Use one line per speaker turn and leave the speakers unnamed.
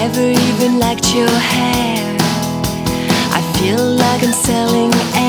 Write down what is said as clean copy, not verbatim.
never even liked your hair. I feel like I'm selling